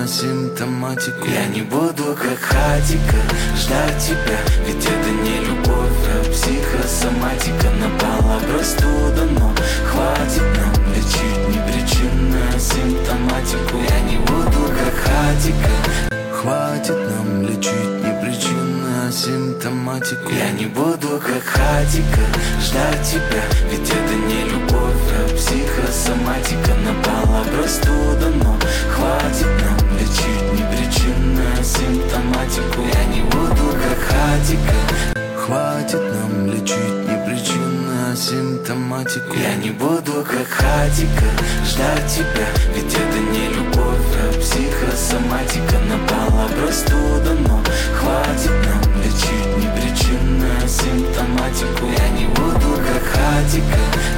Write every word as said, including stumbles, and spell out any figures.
симптоматику. Я не буду как хатика ждать тебя, ведь это не любовь, а психосоматика. Напала простуда, но хватит нам лечить непричинную симптоматику. Я не буду как хатика, хватит нам лечить непричинную симптоматику. Я не буду как хатика ждать тебя, ведь это не любовь, а психосоматика. Напала простуда, но хватит нам лечить непричинную симптоматику. Я не буду как хатика, хватит нам лечить непричинную симптоматику. Я не буду как хатика ждать тебя, ведь это не любовь, а психосоматика. Напала простуда, но хватит нам лечить непричинную симптоматику. Я не буду как хатика.